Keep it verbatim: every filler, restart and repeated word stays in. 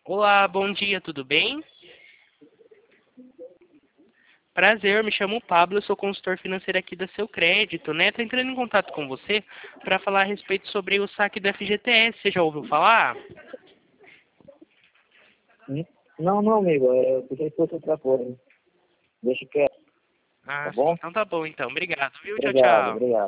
Olá, bom dia, tudo bem? Prazer, eu me chamo Pablo, eu sou consultor financeiro aqui da Seu Crédito, né? Tô entrando em contato com você para falar a respeito sobre o saque do F G T S. Você já ouviu falar? Hum? Não, não, amigo, é, eu pensei que fosse outra coisa. Deixa quieto, tá Ah, sim, bom? então tá bom então. Obrigado, viu? Tchau, Obrigado, tchau. obrigado.